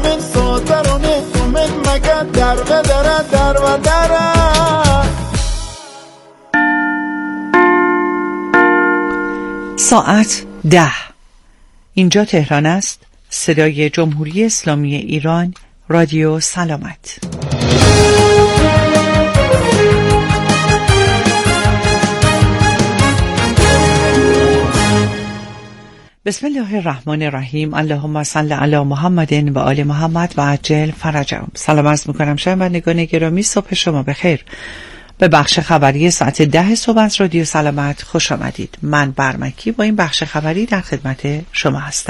من صوتروني ومن مكان در بدر در و در. ساعت 10. اینجا تهران است. صدای جمهوری اسلامی ایران، رادیو سلامت. بسم الله الرحمن الرحیم. اللهم صل علی محمد و آل محمد و عجل فرجهم. سلام عرض می‌کنم شنوندگان گرامی، صبح شما بخیر. به بخش خبری ساعت 10 صبح از رادیو سلامت خوش آمدید. من برمکی با این بخش خبری در خدمت شما هستم.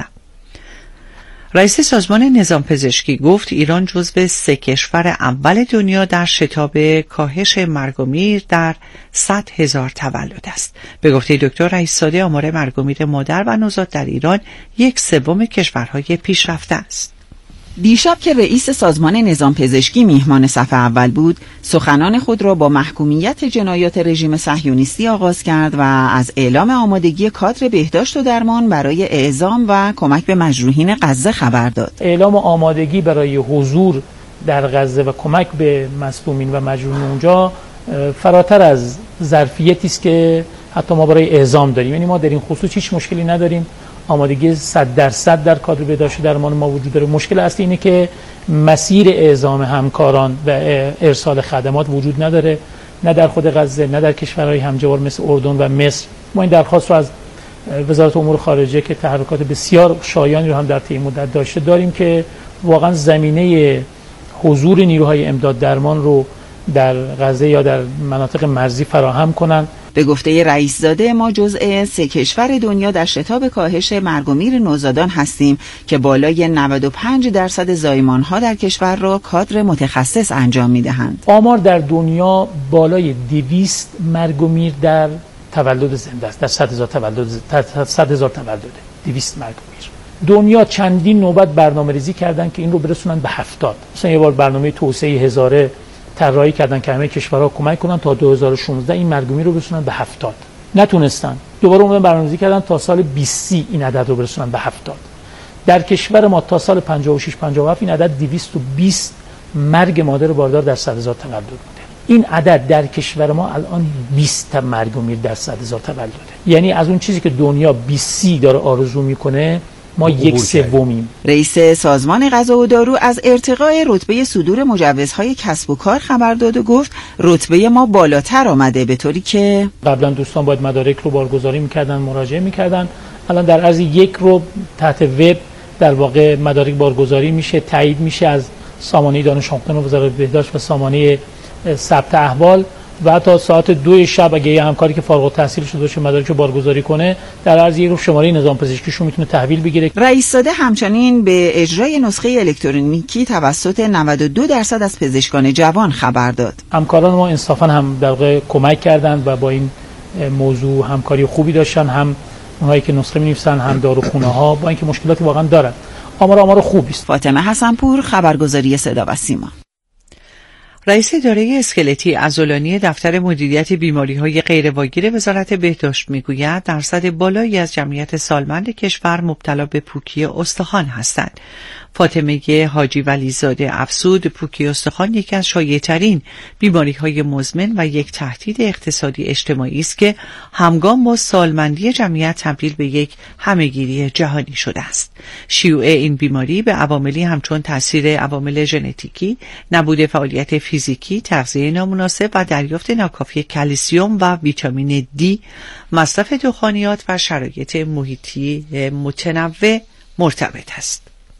رئیس سازمان نظام پزشکی گفت ایران جزو 3 کشور اول دنیا در شتاب کاهش مرگ و میر در 100,000 تولد است. به گفته دکتر رئیس‌زاده، آمار مرگ و میر مادر و نوزاد در ایران 1/3 کشورهای پیشرفته است. دیشب که رئیس سازمان نظام پزشکی میهمان صف اول بود، سخنان خود را با محکومیت جنایات رژیم صهیونیستی آغاز کرد و از اعلام آمادگی کادر بهداشت و درمان برای اعزام و کمک به مجروحین غزه خبر داد. اعلام آمادگی برای حضور در غزه و کمک به مظلومین و مجروحین اونجا فراتر از ظرفیتی است که حتی ما برای اعزام داریم. یعنی ما در این خصوص هیچ مشکلی نداریم. آمادگی 100% در کادر بهداشت درمان ما وجود داره. مشکل اصلی اینه که مسیر اعزام همکاران و ارسال خدمات وجود نداره، نه در خود غزه نه در کشورهای همجوار مثل اردن و مصر. ما این درخواست رو از وزارت امور خارجه که تحرکات بسیار شایانی رو هم در طی مدت داشته داریم که واقعا زمینه حضور نیروهای امداد درمان رو در غزه یا در مناطق مرزی فراهم کنن. به گفته رئیس‌زاده، ما جزء 3 کشور دنیا در شتاب کاهش مرگ و میر نوزادان هستیم که بالای 95% زایمان‌ها در کشور را کادر متخصص انجام می‌دهند. آمار در دنیا بالای 200 مرگ و میر در تولد زنده است. در 100,000 تولد 200 مرگ و میر. دنیا چندین نوبت برنامه‌ریزی کردن که این رو برسونن به 70. مثلا یه بار برنامه توسعه هزاره طراحی کردن که همه کشورها کمک کنن تا 2016 این مرگ و میر رو برسونن به 70. نتونستن. دوباره اومدن برنامه‌ریزی کردن تا سال 2030 این عدد رو برسونن به 70. در کشور ما تا سال 56 57 این عدد 220 مرگ مادر باردار در 100,000 تولد بوده. این عدد در کشور ما الان 20 مرگ و میر در 100,000 تولده. یعنی از اون چیزی که دنیا 20 داره آرزو میکنه ما 1/3. رئیس سازمان غذا و دارو از ارتقای رتبه صدور مجوزهای کسب و کار خبر داد و گفت رتبه ما بالاتر آمده، به طوری که قبلا دوستان باید مدارک رو بارگذاری میکردن، مراجعه میکردن. الان در عرض 1 رو تحت وب در واقع مدارک بارگذاری میشه، تایید میشه از سامانه دانش آموزان وزارت بهداشت و سامانه ثبت احوال و تا ساعت 2 شب اگه یه همکاری که فارغ التحصیل شده باشه مدارک رو بارگذاری کنه، در عرض 1 روز شماره نظام پزشکیشو میتونه تحویل بگیره. رئیس‌زاده همچنین به اجرای نسخه الکترونیکی توسط 92% از پزشکان جوان خبر داد. همکاران ما انصافا هم در واقع کمک کردند و با این موضوع همکاری خوبی داشتن، هم اونایی که نسخه می‌نویسن هم داروخونه‌ها، با اینکه مشکلاتی واقعا دارن. آمار خوبی است. فاطمه حسنپور، خبرگزاری صدا و سیما. رئیس اداره اسکلتی عضلانی دفتر مدیریت بیماری‌های غیرواگیر وزارت بهداشت میگوید درصد بالایی از جمعیت سالمند کشور مبتلا به پوکی استخوان هستند. فاطمه حاجی ولیزاده افزود پوکی استخوان یکی از شایع‌ترین بیماری‌های مزمن و یک تهدید اقتصادی اجتماعی است که همگام با سالمندی جمعیت تبدیل به یک همه‌گیری جهانی شده است. شیوع این بیماری به عواملی همچون تاثیر عوامل ژنتیکی، نبود فعالیت فیزیکی، تغذیه نامناسب و دریافت ناکافی کلسیم و ویتامین دی، مصرف دخانیات و شرایط محیطی متنوع مرتبط است.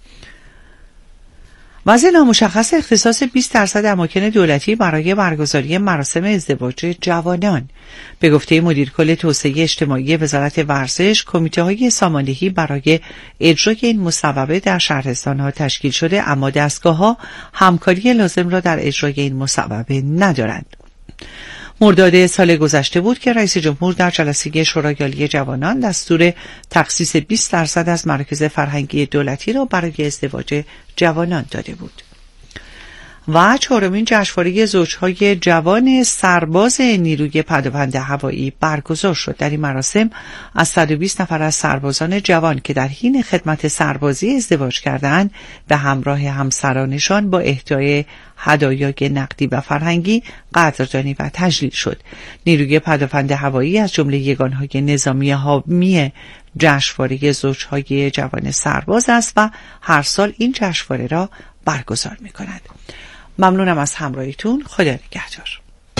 وضع نامشخص اختصاص 20% اماکن دولتی برای برگزاری مراسم ازدواج جوانان. به گفته مدیر کل توسعه اجتماعی وزارت ورزش، کمیته‌های ساماندهی برای اجرای این مصوبه در شهرستان‌ها تشکیل شده، اما دستگاه‌ها همکاری لازم را در اجرای این مصوبه ندارند. مرداد سال گذشته بود که رئیس جمهور در جلسه شورای عالی جوانان دستور تخصیص 20% از مراکز فرهنگی دولتی را برای ازدواج جوانان داده بود. و چهارمین جشنواره زوجهای جوان سرباز نیروی پدافند هوایی برگزار شد. در این مراسم از 120 نفر از سربازان جوان که در حین خدمت سربازی ازدواج کردند به همراه همسرانشان با اهدای هدایای نقدی و فرهنگی قدردانی و تجلیل شد. نیروی پدافند هوایی از جمله یگانهای نظامی حامی جشنواره زوجهای جوان سرباز است و هر سال این جشنواره را برگزار می‌کند. ممنونم از همراهیتون. خدا نگهدار.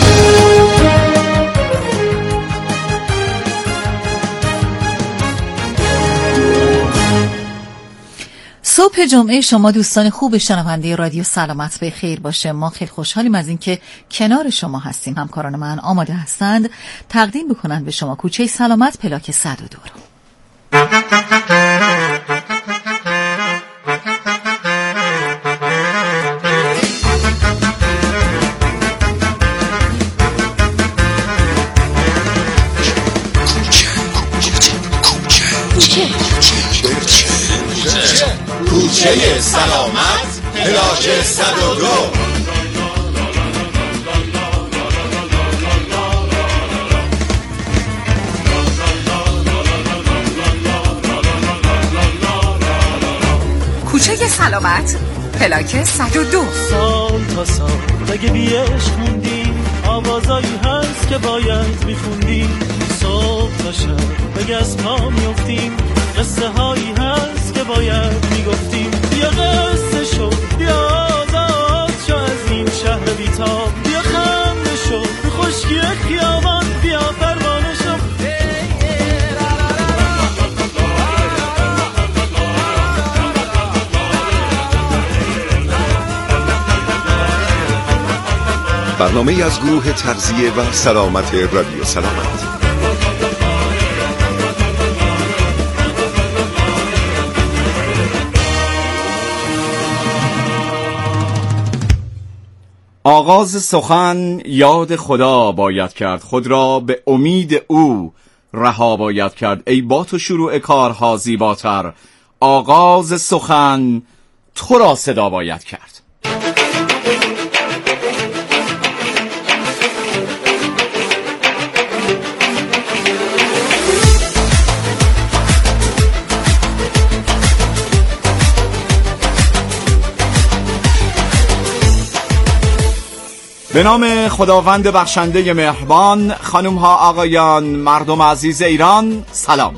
صبح جمعه شما دوستان خوب شنونده رادیو سلامت به خیر باشه. ما خیلی خوشحالیم از اینکه کنار شما هستیم. همکاران من آماده هستند تقدیم بکنند به شما کوچه سلامت پلاک 102 رو. کوچه سلامت پلاک 102. کوچه سلامت پلاک 102. سال تا سال مگه بیش خوندیم، آوازایی هست که باید میخوندیم. صبح تا شب مگه از پا میفتیم، قصه هایی هست که باید میگفتیم. بیا قصه شو، بیا آزاد شو از این شهر بیتاب، بیا خنده شو به خشکی خیابان، بیا پروانه شو. برنامه از گروه تغذیه و سلامت رادیو سلامت. آغاز سخن یاد خدا باید کرد، خود را به امید او رها باید کرد. ای با تو شروع کارها زیباتر، آغاز سخن تو را صدا باید کرد. به نام خداوند بخشنده مهربان، خانم ها آقایان، مردم عزیز ایران، سلام.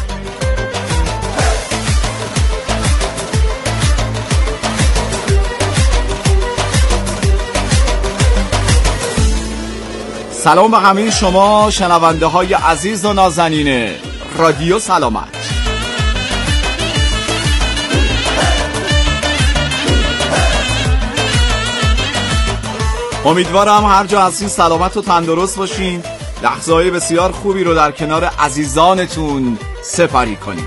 سلام به همه شما شنونده های عزیز و نازنین رادیو سلامت. امیدوارم هر جا هستین سلامت و تندرست باشین، لحظه‌های بسیار خوبی رو در کنار عزیزانتون سپری کنید.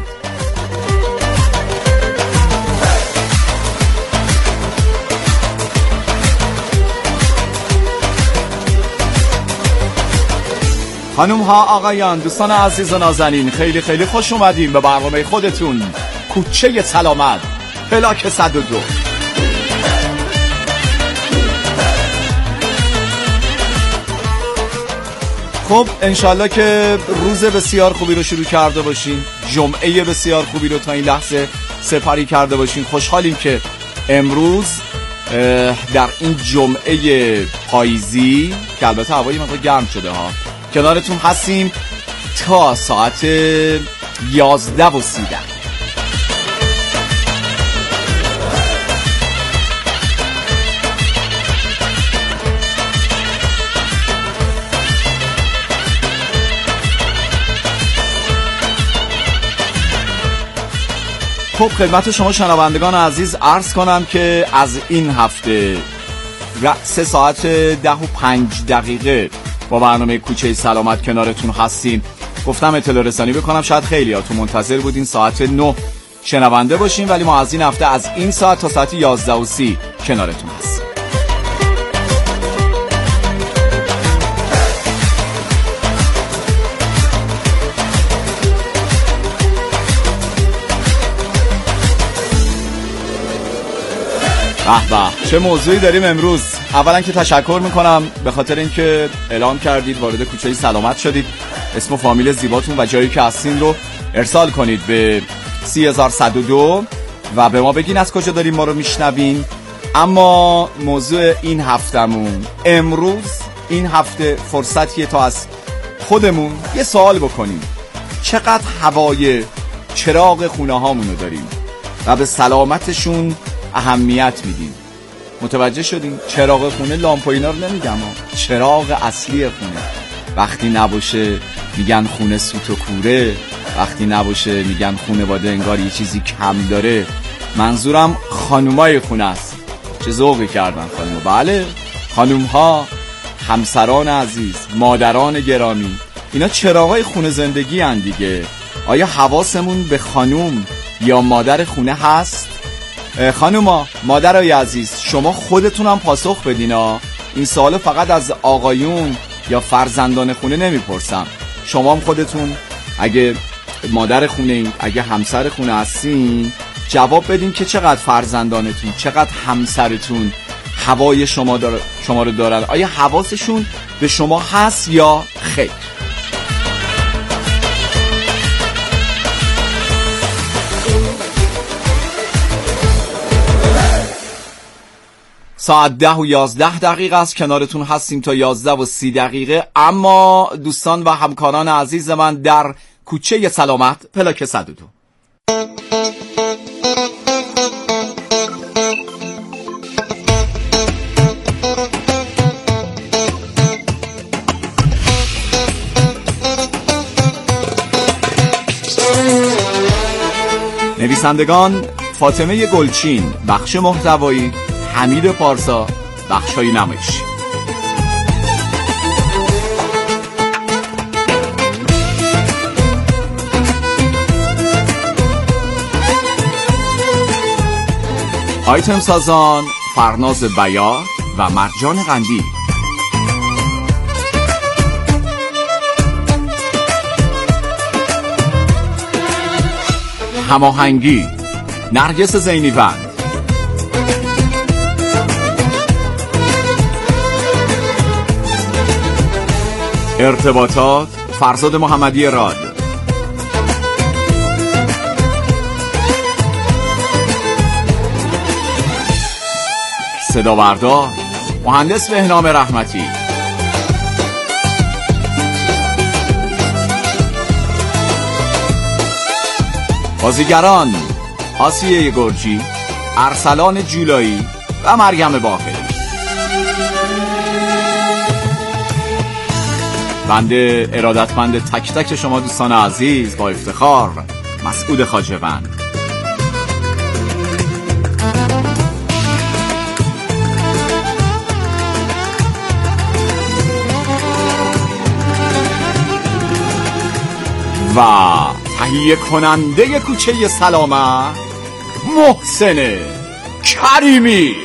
خانم ها آقایان، دوستان عزیز و نازنین، خیلی خیلی خوش اومدین به برنامه خودتون کوچه سلامت پلاک 102. خب انشالله که روز بسیار خوبی رو شروع کرده باشین، جمعه بسیار خوبی رو تا این لحظه سپری کرده باشین. خوشحالیم که امروز در این جمعه پاییزی که البته هوایی مقدار گرم شده ها کنارتون هستیم تا ساعت 11:30. خب خدمت شما شنوندگان عزیز عرض کنم که از این هفته 3:05 با برنامه کوچه سلامت کنارتون هستیم. گفتم اطلاع رسانی بکنم، شاید خیلی ها تو منتظر بودین ساعت 9 شنونده باشین، ولی ما از این هفته از این ساعت تا ساعت 11:30 کنارتون هستیم. به چه موضوعی داریم امروز. اولا که تشکر میکنم به خاطر اینکه اعلام کردید وارد کوچه سلامت شدید، اسم و فامیل زیباتون و جایی که هستین رو ارسال کنید به 3102 و به ما بگین از کجا داریم ما رو میشنوین. اما موضوع این هفتمون امروز، این هفته فرصتیه تا از خودمون یه سوال بکنیم: چقدر هوای چراغ خونه هامونو داریم و به سلامتشون اهمیت میدیم؟ متوجه شدیم؟ چراغ خونه، لامپ و اینا رو نمیگم، چراغ اصلی خونه. وقتی نباشه میگن خونه سوت و کوره، وقتی نباشه میگن خونه باده انگار یه چیزی کم داره. منظورم خانومای خونه است. چه ذوقی کردن خانوما. بله، خانومها، همسران عزیز، مادران گرامی، اینا چراغای خونه زندگی هن دیگه. آیا حواسمون به خانوم یا مادر خونه هست؟ خانوما، مادرای عزیز، شما خودتونم پاسخ بدینا. این سوالو فقط از آقایون یا فرزندان خونه نمیپرسم. شما هم خودتون اگه مادر خونه اید، اگه همسر خونه هستین، جواب بدین که چقدر فرزندانتون، چقدر همسرتون هوای شما رو دارن. آیا حواسشون به شما هست یا خیر؟ ساعت 10:11 است. کنارتون هستیم تا 11:30. اما دوستان و همکاران عزیز من در کوچه سلامت پلاک 102. نویسندگان: فاطمه گلچین، بخش محتوایی حمید پارسا، بخش‌های نمایشی. آیتم سازان: فرناز بیات و مرجان قندی. هماهنگی: نرگس زینیوند. ارتباطات: فرزاد محمدی راد. صدا بردار: مهندس بهنام رحمتی. بازیگران: آسیه گرجی، ارسلان جولایی و مریم باقری. بنده ارادتمند تک تک شما دوستان عزیز، با افتخار مسعود خواجه‌وند. و تهیه کننده کوچه سلامت محسن کریمی.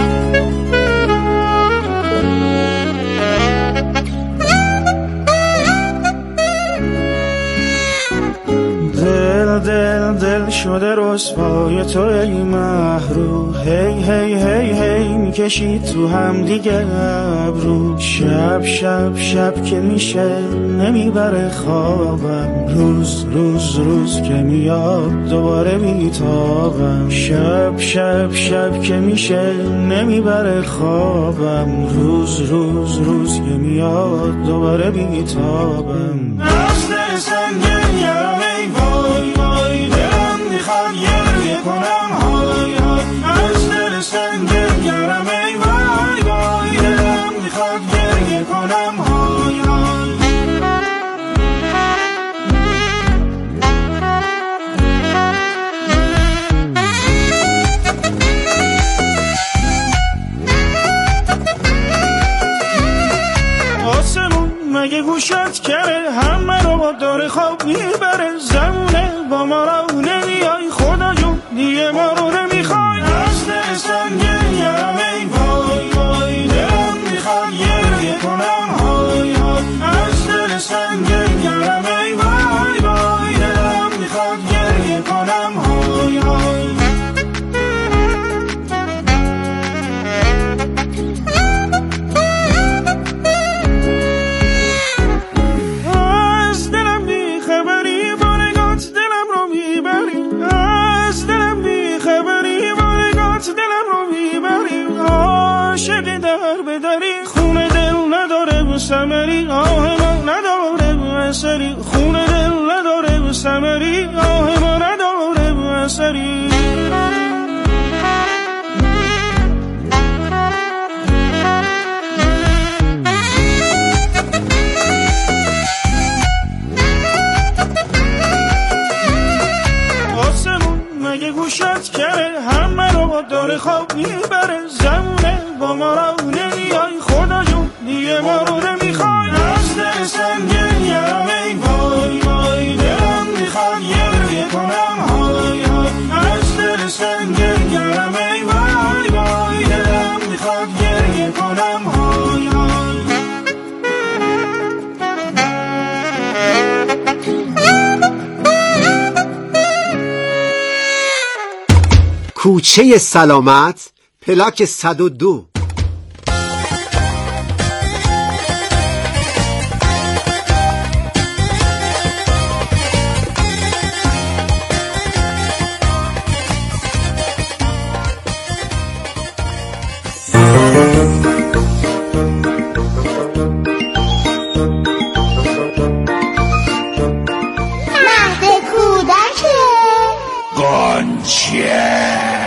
دل شده رسوای تو ای محرو، هی هی هی هی میکشید تو هم دیگه ابرو. شب شب شب که میشه نمیبره خوابم، روز روز روز که میاد دوباره بیتابم. شب شب شب که میشه نمیبره خوابم، روز روز روز که میاد دوباره بیتابم. نسل سنگین یارم ای وای وای، دلم میخواد گریه کنم های های. از دل سنگین یارم ای وای وای، دلم میخواد گریه کنم های های. آسمون مگه گوشت کره، همه رو داره خواب میبره. زمونه با ما رو نمیای، خدا جون دیگه ما رو نمیخوای. از دل سنگین یارم ای وای وای، دلم میخواد گریه کنم های های. از دل سنگین یارم ای وای وای، دلم میخواد گریه کنم های های. در بدری، خونه دل نداره ثمری، آه ما نداره اثری، خونه دل نداره ثمری، آه ما نداره اثری. مگه گوشت کره همه رو داره خواب میبره، زمونه با ما رو نمیای خدا جون دیگه ما رو نمیخوای، از دل سنگین یرم ای وای وای، دلم میخواد گریه کنم های های، از دل سنگین یرم ای وای وای، دلم میخواد گریه کنم های های. کوچه سلامت پلاک 102. مهد کودک قنچه.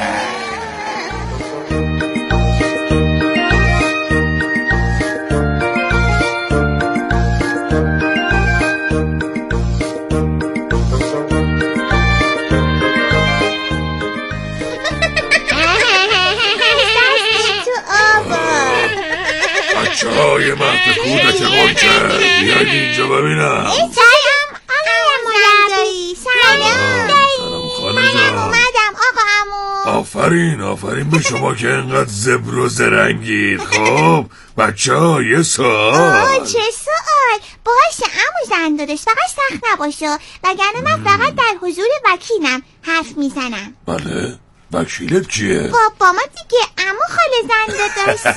بچه‌های مهد کودک قنچه بیاید اینجا ببینم. سلام آقای مرزایی. سلام خانه منم جان. اومدم آقا عمو. آفرین به شما که انقدر زبر و زرنگید. خب بچه‌ها یه سوال. چه سوال؟ باشه عمو زندادش، فقط سخت نباشه وگرنه من فقط در حضور وکیلم حرف میزنم. بله وکیلت کیه؟ بابا ما دیگه عمو خاله زندادش.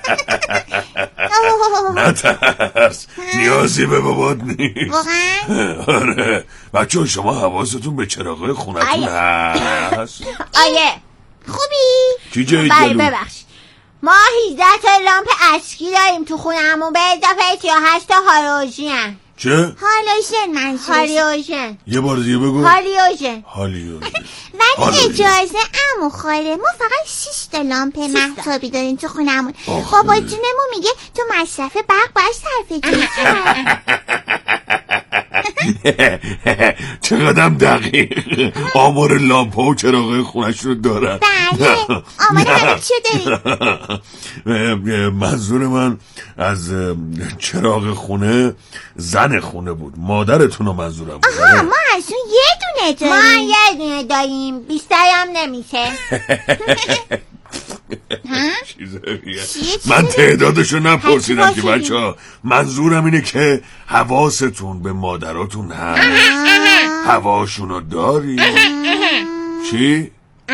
نترس نیازی به بابات نیست. واقعا؟ آره بچه شما حواستون به چراغای خونتون هست؟ آیه خوبی؟ چی جای بله جلو؟ ببخش ما 18 تا لامپ اشکی داریم تو خونمون به اضافه 38 تا هالوژن. چه؟ هالوژن منظورش. هالوژن. یه بار دیگه بگو. هالوژن. ولی هالوژن. اجازه عمو خاله ما فقط 6 تا لامپ مهتابی داریم تو خونمون. بابا جونمون میگه تو مصرف برق باید صرفه‌جویی کنی. چقدرم دقیق آمار لامپ و چراغ خونش رو دارن. بله آمار همه چی داریم. منظور من از چراغ خونه زن خونه بود، مادرتون رو منظورم بود. آها ما از اون یه دونه داریم. ما یه دونه داریم بیشترم نمیشه. من تعدادشو نپرسیدم که بچه ها، منظورم اینه که حواستون به مادراتون هست، هواشونو داری. چی؟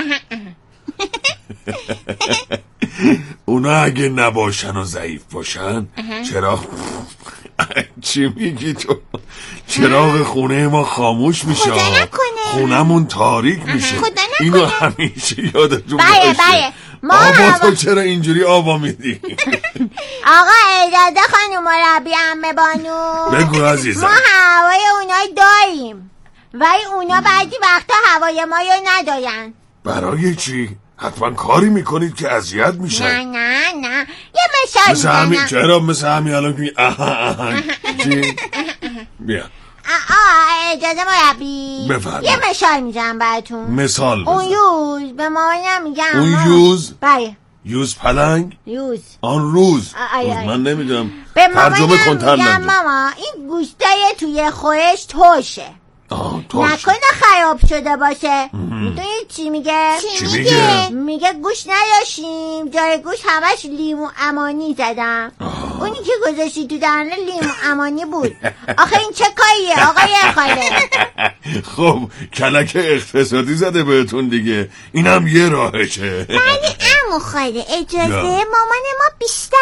اونا اگه نباشن و ضعیف باشن چرا چی میگی تو؟ چراغ خونه ما خاموش میشه، خونمون تاریک میشه. اینو همیشه یادتون باشه. بله آبا تو چرا اینجوری آبا میدی؟ آقا اجازه خانم مربی عمه بانو بگو عزیزم. ما هوای اونای داریم ولی اونا بعضی وقتا هوای ما رو ندارن. برای چی؟ حتما کاری میکنید که اذیت میشن. نه یه مثال مثل همین. چرا مثل همین الان که چی؟ بیا اجازه مربی بفرمایید. یه مثال میزنم براتون. مثال بزن. اون یوز به مامانم میگم. اون یوز؟ بله یوز پلنگ؟ یوز آن روز. من نمیدونم ترجمه کن میگم ماما این گوشتای توی خورش توشه نکنه خراب شده باشه. میدونی چی میگه؟ میگه گوش نداشتیم جای گوش همش لیمو امانی زدم. اونی که گذاشتی تو درنه لیمو امانی بود. آخه این چه کاریه آقای خاله؟ خب کلک اقتصادی زده بهتون دیگه، اینم یه راهشه. ولی عمو خاله اجازه مامان ما بیشتر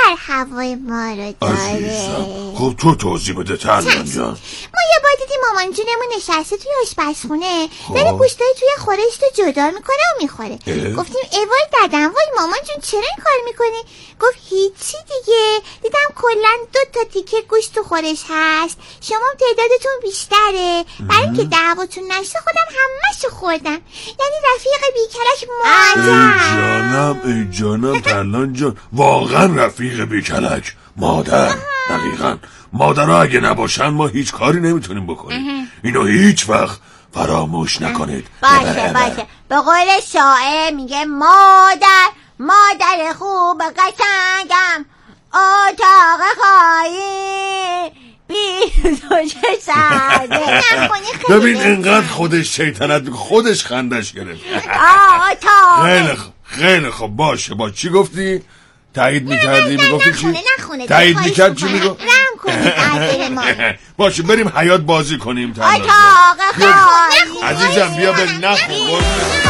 هوای ما رو داره؟ خب تو توضیح بده ترلان جان. ما یه بار دیدیم مامان جونمون نشسته توی آشپزخونه داره گوشتای توی خورش رو جدا میکنه و میخوره. گفتیم ایوای ددم وای مامان جون چرا این کار میکنی؟ گفت هیچی دیگه، دیدم کلا 2 تیکه گوشت تو خورش هست، شما تعدادتون بیشتره، برای اینکه دعواتون نشه خودم همه‌شو خوردم. یعنی رفیق بیکلک مادر. ای جانم ترلان جان، واقعا رفیق بیکلک مادر. دقیقاً مادرها اگه نباشن ما هیچ کاری نمیتونیم بکنیم. اینو هیچ وقت فراموش نکنید. باشه به قول شاعر میگه مادر خوب قشنگم، اتاق خواهی بی تو چه سرده. ببین اینقدر خودش شیطنت خودش خندش گرفت. خیلی خوب باشه. با چی گفتی؟ تایید میکردی؟ میگفتی چی؟ تایید میکرد چی میگفت؟ رم کنید عزیز ما. باشه بریم حیات بازی کنیم. اتاق خواهی عزیزم بیا به نخون.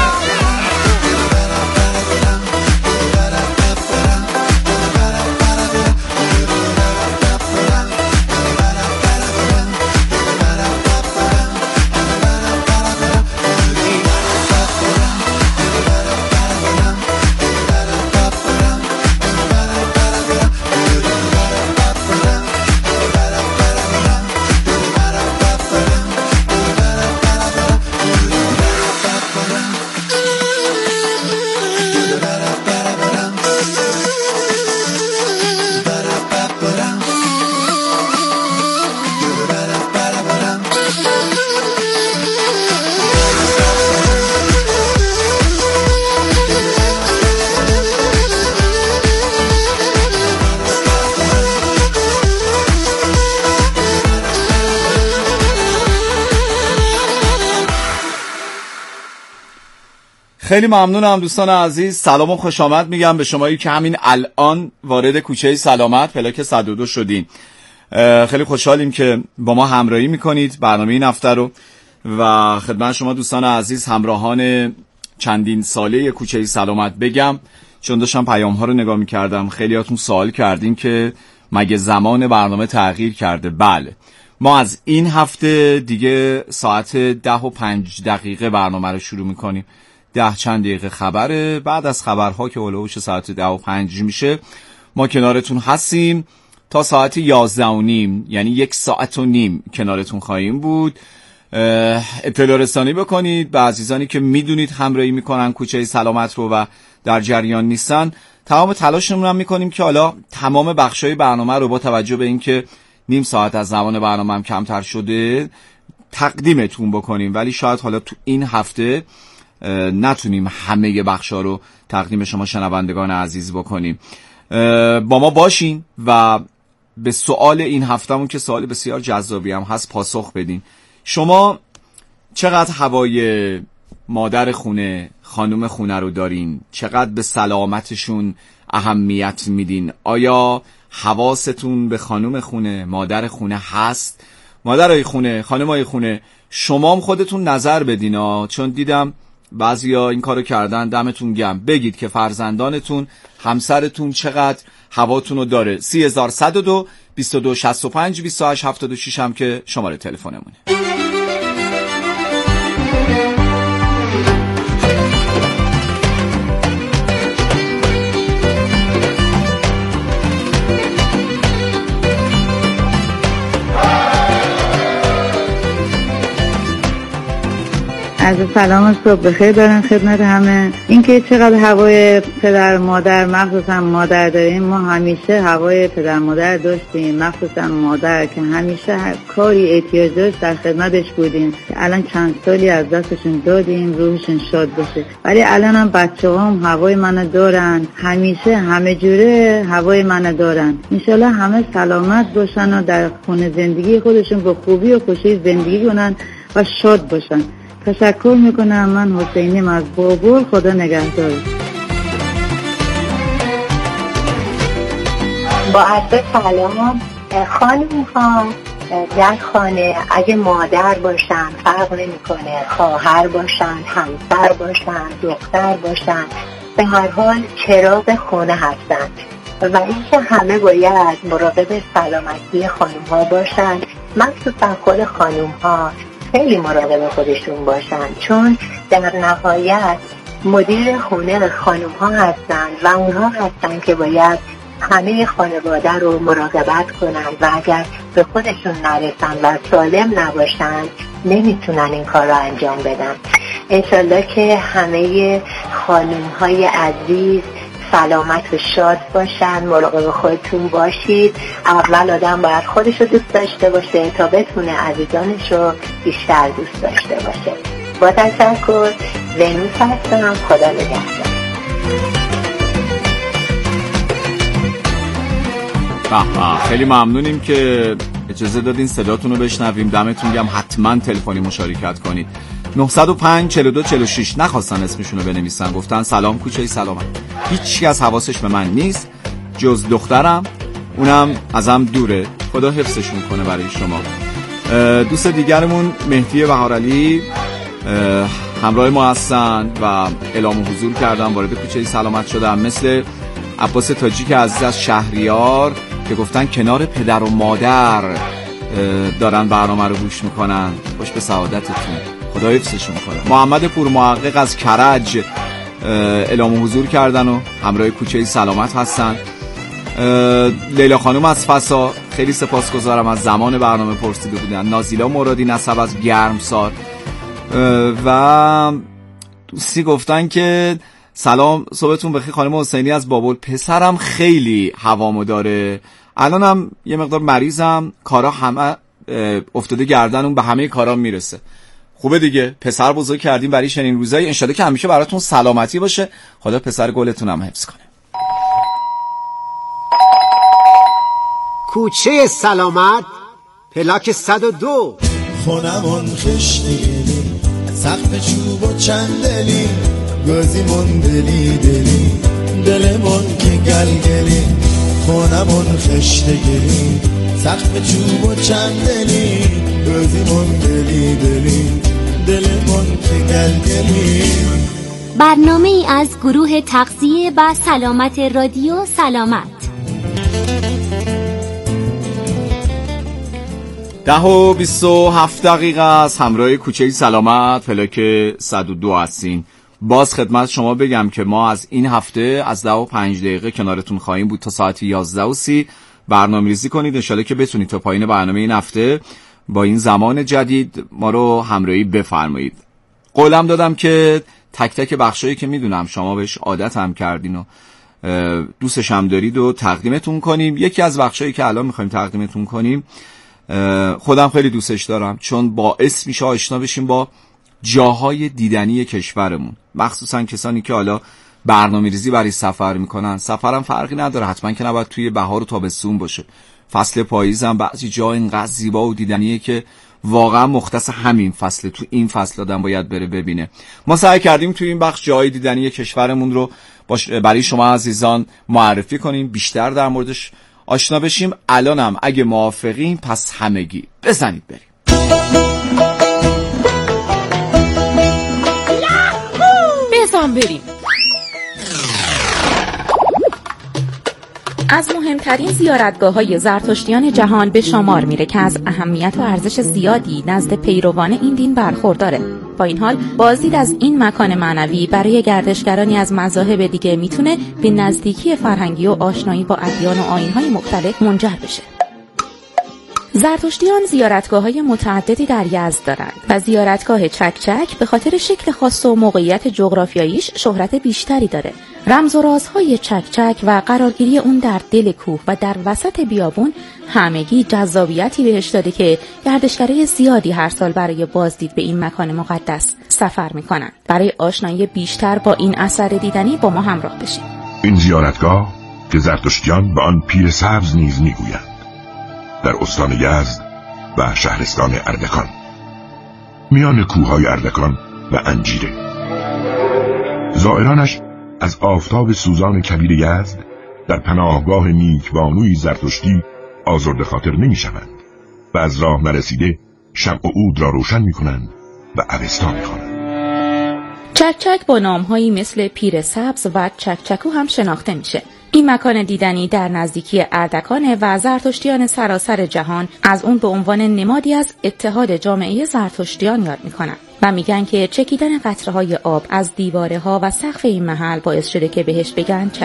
خیلی ممنونم دوستان عزیز. سلام و خوش آمد میگم به شمایی که همین الان وارد کوچه سلامت پلاک 102 شدین. خیلی خوشحالیم که با ما همراهی میکنید برنامه این هفته رو و خدمت شما دوستان عزیز همراهان چندین ساله کوچه سلامت بگم، چون داشتم پیام ها رو نگاه میکردم خیلیاتون سوال کردین که مگه زمان برنامه تغییر کرده. بله، ما از این هفته دیگه ساعت 10:05 برنامه رو شروع میکنیم. 10 چند دقیقه خبره، بعد از خبرها که هلوش ساعت 10:05 میشه ما کنارتون هستیم تا ساعت 11:30، یعنی 1.5 ساعت کنارتون خواهیم بود. اطلاع رسانی بکنید به عزیزانی که میدونید همراهی میکنن کوچه سلامت رو و در جریان نیستن. تمام تلاشمون هم میکنیم که حالا تمام بخشای برنامه رو با توجه به اینکه نیم ساعت از زمان برنامه هم کمتر شده تقدیمتون بکنیم، ولی شاید حالا تو این هفته نتونیم همه بخشا رو تقدیم شما شنوندگان عزیز بکنیم. با ما باشین و به سوال این هفتهمون که سوال بسیار جذابی هم هست پاسخ بدین. شما چقدر هوای مادر خونه، خانم خونه رو دارین؟ چقدر به سلامتشون اهمیت میدین؟ آیا حواستون به خانم خونه، مادر خونه هست؟ مادرای خونه، خانمای خونه، شما هم خودتون نظر بدین چون دیدم بعضیا این کارو کردن. دمتون گرم. بگید که فرزندانتون، همسرتون چقدر هواتون رو داره. 3102 2265 2876 هم که شماره تلفنمونه. از سلام صبح بخیر دارم خدمت همه. اینکه چقدر هوای پدر مادر مخصوصا مادر داریم، ما همیشه هوای پدر مادر داشتیم، مخصوصا مادر که همیشه هر کاری احتیاج داشت در خدمتش بودیم. الان چند سالی از دستشون دادیم، روحشون شاد باشه. ولی الان هم بچه‌هام هوای منو دارن، همیشه همه جوره هوای منو دارن. انشالله همه سلامت باشن و در خونه زندگی خودشون با خوبی و خوشی زندگی کنن و شاد باشن. تشکر میکنم. من حسینیم از بابل. خدا نگهدار. با عرض سلام خانم ها در خانه اگه مادر باشن فرق نمیکنه، خواهر باشن، همسر باشن، دختر باشن، به هر حال چراغ خونه هستن. و اینکه همه باید مراقب سلامتی خانم ها باشن، مخصوصا خود خانم ها خیلی مراقب خودشون باشن، چون در نهایت مدیر خونه خانم ها هستن و اونها هستن که باید همه خانواده رو مراقبت کنن و اگر به خودشون نرسن و سالم نباشن نمیتونن این کار رو انجام بدن. انشالله که همه خانم های عزیز سلامت و شاد باشن. مراقب خودتون باشید. اول آدم باید خودش رو دوست داشته باشه تا بتونه عزیزانش رو بیشتر دوست داشته باشه. با تشکر. ونوس هستم. خدا نگهدار. خیلی ممنونیم که اجازه دادین صداتون رو بشنویم. دمتون گرم. حتما تلفنی مشارکت کنید. 905 42 46 نخواستن اسمشون رو بنویسن، گفتن سلام کوچه سلامت. هیچی از حواسش به من نیست جز دخترم، اونم ازم دوره. خدا حفظشون کنه برای شما. دوست دیگرمون مهدی بهارعلی همراه ما هستن و اعلام حضور کردن، وارد کوچه سلامت شدن. مثل عباس تاجیک عزیز از شهریار که گفتن کنار پدر و مادر دارن برنامه رو گوش میکنن. خوش به سعادتتون. خدا حفظشون کنه. محمد پور محقق از کرج اعلام حضور کردن و همراه کوچه سلامت هستن. لیلا خانم از فسا خیلی سپاسگزارم، از زمان برنامه پرسیده بودن. نازیلا مرادی نسب از گرمسار و دوستی گفتن که سلام صبحتون بخیر خانم حسینی از بابل. پسرم خیلی هوامو داره، الانم یه مقدار مریضم، کارا همه افتاده گردن، اون به همه کارا میرسه. خوبه دیگه، پسر بزرگ کردیم برای چنین روزایی. انشالله که همیشه براتون سلامتی باشه. خدا پسر گلتون هم حفظ کنه. کوچه سلامت پلاک 102. خونمون خشتی سقف چوب و چندلی، گازیمون دلی دلی، دلمون که گلگلی. خونمون خشتگی سقف چوب و چندلی، گازیمون دلی دلی، دلمون که گلگلی. برنامه ای از گروه تغذیه و سلامت رادیو سلامت. 10:27 از همراه کوچه سلامت پلاک 102 هستین. باز خدمت شما بگم که ما از این هفته از 10:05 کنارتون خواهیم بود تا ساعت 11:30. برنامه‌ریزی کنید انشالله که بتونید تا پایین برنامه این هفته با این زمان جدید ما رو همراهی بفرمایید. قولم دادم که تک تک بخشایی که میدونم شما بهش عادت هم کردین و دوستش هم دارید و تقدیمتون کنیم. یکی از بخشایی که الان میخوایم تقدیمتون کنیم خودم خیلی دوستش دارم، چون باعث میشه آشنا بشیم با جاهای دیدنی کشورمون، مخصوصا کسانی که حالا برنامه‌ریزی برای سفر میکنن. سفرم فرقی نداره، حتما که نباید توی بهار و تابستون باشه. فصل پاییز هم بعضی جا اینقدر زیبا و دیدنیه که واقعا مختص همین فصل، تو این فصل آدم باید بره ببینه. ما سعی کردیم توی این بخش جاهای دیدنی کشورمون رو برای شما عزیزان معرفی کنیم، بیشتر در موردش آشنا بشیم. الانم اگه موافقین پس همگی بزنید بریم. بزن بریم. از مهمترین زیارتگاه‌های زرتشتیان جهان به شمار میره که از اهمیت و ارزش زیادی نزد پیروان این دین برخورداره. با این حال بازدید از این مکان معنوی برای گردشگرانی از مذاهب دیگه میتونه به نزدیکی فرهنگی و آشنایی با ادیان و آیین‌های مختلف منجر بشه. زرتشتیان زیارتگاه‌های متعددی در یزد دارند و زیارتگاه چکچک به خاطر شکل خاص و موقعیت جغرافیاییش شهرت بیشتری داره. رمز و رازهای چکچک و قرارگیری اون در دل کوه و در وسط بیابون همگی جذابیتی بهش داده که گردشگرای زیادی هر سال برای بازدید به این مکان مقدس سفر میکنن. برای آشنایی بیشتر با این اثر دیدنی با ما همراه بشید. این زیارتگاه که زرتشتیان به آن پیر سبز نیز میگویند، در استان یزد و شهرستان اردکان، میان کوههای اردکان و انجیره. زائرانش از آفتاب سوزان کبیر یزد در پناهگاه نیکبانوی زرتشتی آزرده خاطر نمی شوند و از راه نرسیده شمع و عود را روشن می کنند و اوستا می خوانند. چکچک با نامهایی مثل پیر سبز و چکچکو هم شناخته میشه. این مکان دیدنی در نزدیکی اردکان و زرتشتیان سراسر جهان از اون به عنوان نمادی از اتحاد جامعه زرتشتیان یاد میکنن و میگن که چکیدن قطره‌های آب از دیواره‌ها و سقف این محل باعث شده که بهش بگن